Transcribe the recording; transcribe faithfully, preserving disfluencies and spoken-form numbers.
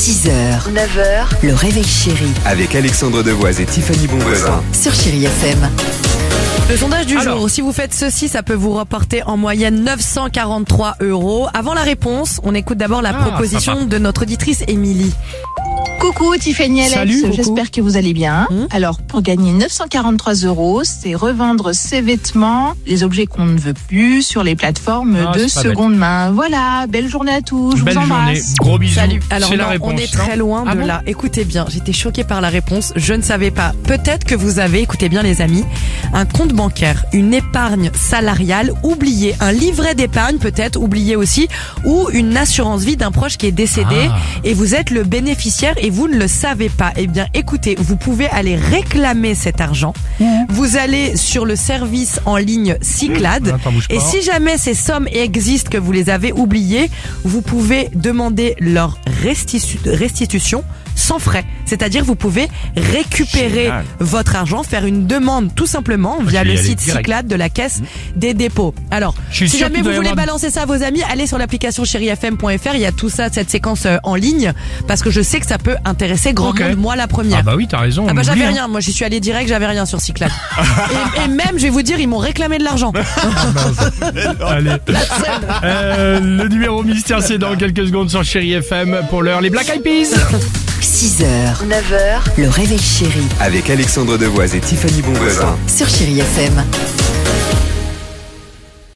six heures, neuf heures, le réveil chéri Avec Alexandre Devoise et Tiffany Bonvoisin. sur Chéri F M. Le sondage du Alors. jour, si vous faites ceci, ça peut vous rapporter en moyenne neuf cent quarante-trois euros. Avant la réponse, on écoute d'abord la Ah, proposition sympa. de notre auditrice Émilie. Coucou Tiffany Alex, Salut, coucou. j'espère que vous allez bien. Mmh. Alors pour gagner neuf cent quarante-trois euros, c'est revendre ses vêtements, les objets qu'on ne veut plus sur les plateformes Ah, de c'est pas seconde main. Voilà, belle journée à tous, je Belle vous embrasse. journée, gros bisous. Salut. Alors c'est non, la réponse. on est très non loin Ah de bon là. Écoutez bien, j'étais choquée par la réponse. Je ne savais pas. Peut-être que vous avez, écoutez bien les amis, un compte bancaire, une épargne salariale oubliée, un livret d'épargne peut-être oublié aussi, ou une assurance vie d'un proche qui est décédé Ah. et vous êtes le bénéficiaire et vous ne le savez pas. Eh bien, écoutez, vous pouvez aller réclamer cet argent. Vous allez sur le service en ligne Cyclade. Attends, bouge pas. Et si jamais ces sommes existent, que vous les avez oubliées, vous pouvez demander leur restitu- restitution sans frais. C'est-à-dire vous pouvez récupérer Génial. votre argent, faire une demande tout simplement via je vais le y aller site direct. Cyclade de la Caisse des dépôts. Alors, Je suis si sûr jamais qu'il vous doit y voulez avoir- balancer ça à vos amis, allez sur l'application chéri f m point f r. Il y a tout ça, cette séquence euh, en ligne, parce que je sais que ça peut intéresser grand Ok. monde, moi la première. Ah bah oui, t'as raison. Ah on bah oublie, j'avais hein. rien, moi j'y suis allé direct, j'avais rien sur Cyclade. et, et même, je vais vous dire, ils m'ont réclamé de l'argent. Allez. Euh, le numéro mystère, c'est dans quelques secondes sur Chéri F M. Pour l'heure, les Black Eyed Peas. six heures, neuf heures, le réveil chéri Avec Alexandre Devoise et Tiffany Bonvoisin. sur Chéri F M.